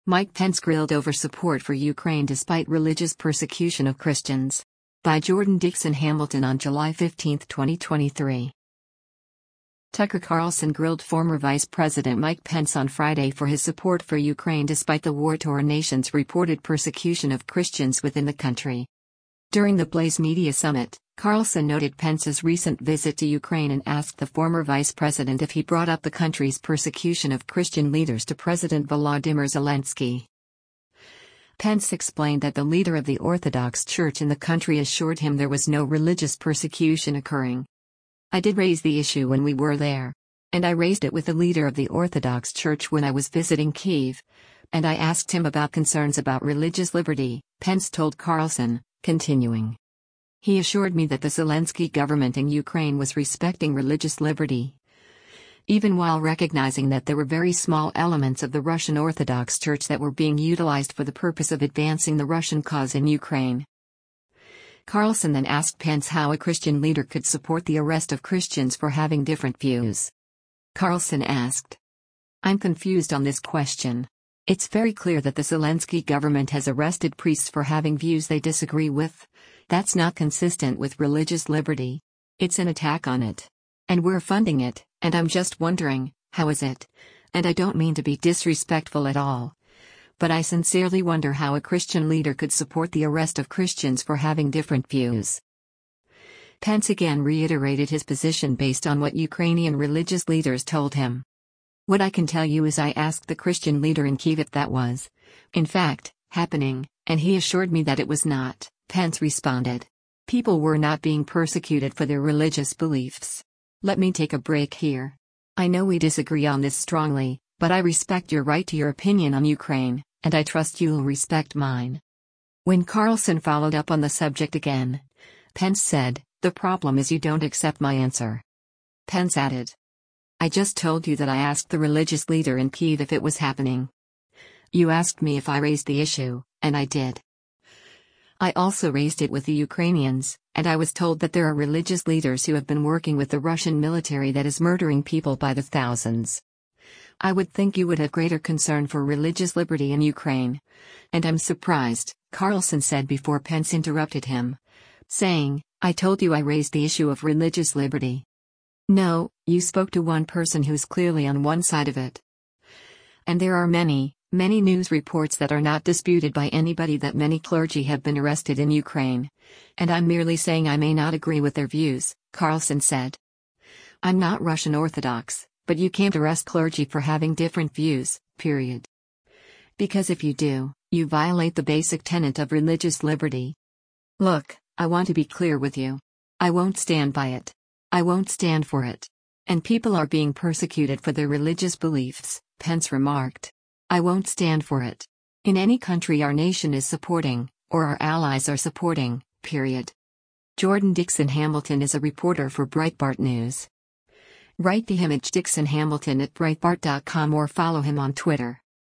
Mike Pence grilled over support for Ukraine despite religious persecution of Christians. By Jordan Dixon Hamilton on July 15, 2023. Tucker Carlson grilled former Vice President Mike Pence on Friday for his support for Ukraine despite the war-torn nation's reported persecution of Christians within the country. During the Blaze Media Summit, Carlson noted Pence's recent visit to Ukraine and asked the former vice president if he brought up the country's persecution of Christian leaders to President Volodymyr Zelensky. Pence explained that the leader of the Orthodox Church in the country assured him there was no religious persecution occurring. "I did raise the issue when we were there. And I raised it with the leader of the Orthodox Church when I was visiting Kyiv. And I asked him about concerns about religious liberty," Pence told Carlson, continuing. "He assured me that the Zelensky government in Ukraine was respecting religious liberty, even while recognizing that there were very small elements of the Russian Orthodox Church that were being utilized for the purpose of advancing the Russian cause in Ukraine." Carlson then asked Pence how a Christian leader could support the arrest of Christians for having different views. Carlson asked, "I'm confused on this question. It's very clear that the Zelensky government has arrested priests for having views they disagree with. That's not consistent with religious liberty. It's an attack on it. And we're funding it, and I'm just wondering, how is it? And I don't mean to be disrespectful at all. But I sincerely wonder how a Christian leader could support the arrest of Christians for having different views." Pence again reiterated his position based on what Ukrainian religious leaders told him. "What I can tell you is I asked the Christian leader in Kyiv if that was, in fact, happening, and he assured me that it was not," Pence responded. "People were not being persecuted for their religious beliefs. Let me take a break here. I know we disagree on this strongly, but I respect your right to your opinion on Ukraine, and I trust you'll respect mine." When Carlson followed up on the subject again, Pence said, "The problem is you don't accept my answer." Pence added, "I just told you that I asked the religious leader in Kyiv if it was happening. You asked me if I raised the issue, and I did. I also raised it with the Ukrainians, and I was told that there are religious leaders who have been working with the Russian military that is murdering people by the thousands. I would think you would have greater concern for religious liberty in Ukraine. And I'm surprised," Carlson said before Pence interrupted him, saying, "I told you I raised the issue of religious liberty. No, you spoke to one person who's clearly on one side of it. And there are many news reports that are not disputed by anybody that many clergy have been arrested in Ukraine. And I'm merely saying I may not agree with their views," Carlson said. "I'm not Russian Orthodox, but you can't arrest clergy for having different views, period. Because if you do, you violate the basic tenet of religious liberty. Look, I want to be clear with you. I won't stand by it. I won't stand for it. And people are being persecuted for their religious beliefs," Pence remarked. "I won't stand for it. In any country our nation is supporting, or our allies are supporting, period." Jordan Dixon Hamilton is a reporter for Breitbart News. Write the image Dixon Hamilton at Breitbart.com or follow him on Twitter.